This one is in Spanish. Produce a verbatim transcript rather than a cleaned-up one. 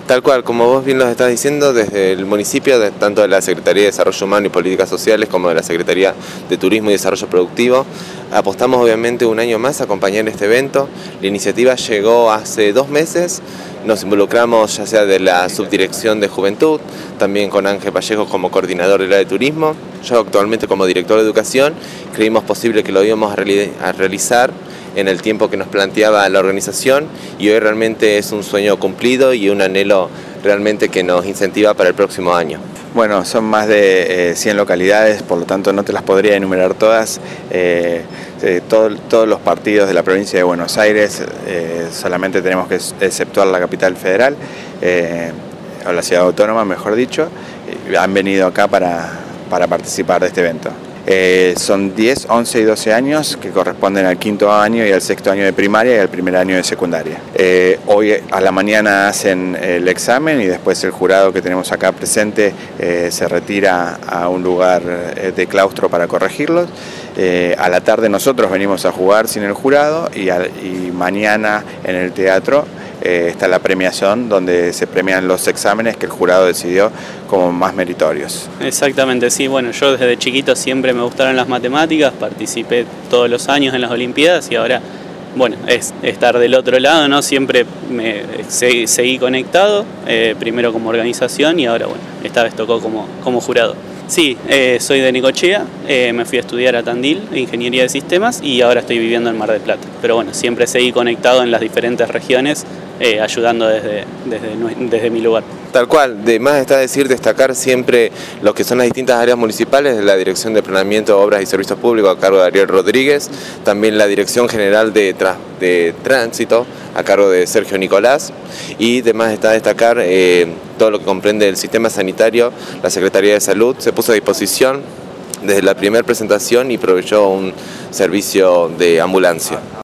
Tal cual, como vos bien lo estás diciendo, desde el municipio, de, tanto de la Secretaría de Desarrollo Humano y Políticas Sociales como de la Secretaría de Turismo y Desarrollo Productivo, apostamos obviamente un año más a acompañar este evento. La iniciativa llegó hace dos meses, nos involucramos ya sea de la Subdirección de Juventud, también con Ángel Vallejo como coordinador del área de turismo, yo actualmente como director de educación. Creímos posible que lo íbamos a, reali a realizar en el tiempo que nos planteaba la organización, y hoy realmente es un sueño cumplido y un anhelo realmente que nos incentiva para el próximo año. Bueno, son más de eh, cien localidades, por lo tanto no te las podría enumerar todas. Eh, eh, todo, todos los partidos de la provincia de Buenos Aires, eh, solamente tenemos que exceptuar la capital federal, eh, o la ciudad autónoma, mejor dicho, eh, han venido acá para, para participar de este evento. Eh, son diez, once y doce años que corresponden al quinto año y al sexto año de primaria y al primer año de secundaria. Eh, hoy a la mañana hacen el examen y después el jurado que tenemos acá presente eh, se retira a un lugar de claustro para corregirlos. Eh, a la tarde nosotros venimos a jugar sin el jurado y, a, y mañana en el teatro Eh, está la premiación donde se premian los exámenes que el jurado decidió como más meritorios. Exactamente, sí, bueno, yo desde chiquito siempre me gustaron las matemáticas, participé todos los años en las Olimpiadas y ahora, bueno, es estar del otro lado, ¿no? Siempre me se, seguí conectado, eh, primero como organización y ahora, bueno, esta vez tocó como, como jurado. Sí, eh, soy de Necochea, eh, me fui a estudiar a Tandil, Ingeniería de Sistemas, y ahora estoy viviendo en Mar del Plata. Pero bueno, siempre seguí conectado en las diferentes regiones, eh, ayudando desde, desde, desde mi lugar. Tal cual, de más está decir, destacar siempre lo que son las distintas áreas municipales de la Dirección de Planeamiento, Obras y Servicios Públicos a cargo de Ariel Rodríguez, también la Dirección General de, Tra de Tránsito a cargo de Sergio Nicolás, y demás está destacar eh, todo lo que comprende el sistema sanitario. La Secretaría de Salud se puso a disposición desde la primera presentación y proveyó un servicio de ambulancia.